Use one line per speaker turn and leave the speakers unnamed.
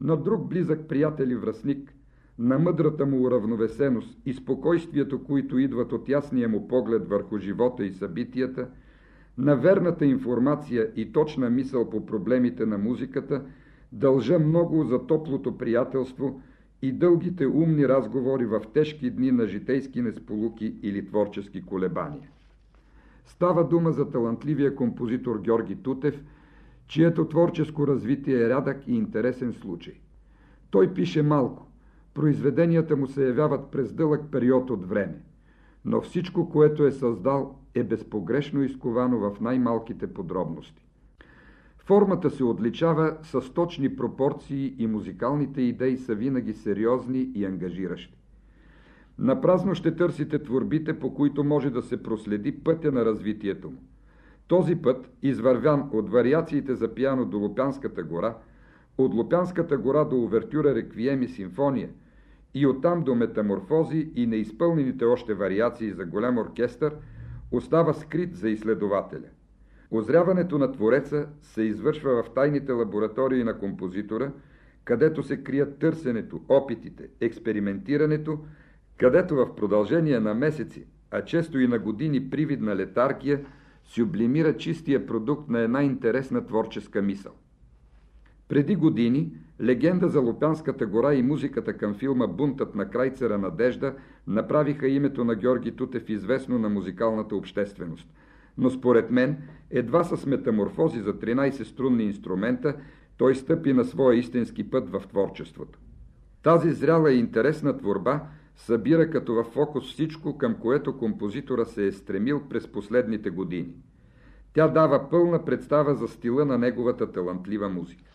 на друг близък приятел и връстник, на мъдрата му уравновесеност и спокойствието, които идват от ясния му поглед върху живота и събитията, на верната информация и точна мисъл по проблемите на музиката, дължа много за топлото приятелство и дългите умни разговори в тежки дни на житейски несполуки или творчески колебания. Става дума за талантливия композитор Георги Тутев, чието творческо развитие е рядък и интересен случай. Той пише малко, произведенията му се явяват през дълъг период от време, но всичко, което е създал, е безпогрешно изковано в най-малките подробности. Формата се отличава с точни пропорции и музикалните идеи са винаги сериозни и ангажиращи. Напразно ще търсите творбите, по които може да се проследи пътя на развитието му. Този път, извървян от вариациите за пиано до Лупянската гора, от Лупянската гора до увертюра Реквием и симфония и оттам до метаморфози и неизпълнените още вариации за голям оркестър, остава скрит за изследователя. Озряването на твореца се извършва в тайните лаборатории на композитора, където се крият търсенето, опитите, експериментирането, където в продължение на месеци, а често и на години привидна летаргия, сюблимира чистия продукт на една интересна творческа мисъл. Преди години легенда за Лупянската гора и музиката към филма «Бунтът на крайцера Надежда» направиха името на Георги Тутев известно на музикалната общественост. Но според мен, едва с метаморфози за 13 струнни инструмента, той стъпи на своя истински път в творчеството. Тази зряла и интересна творба събира като във фокус всичко, към което композитора се е стремил през последните години. Тя дава пълна представа за стила на неговата талантлива музика.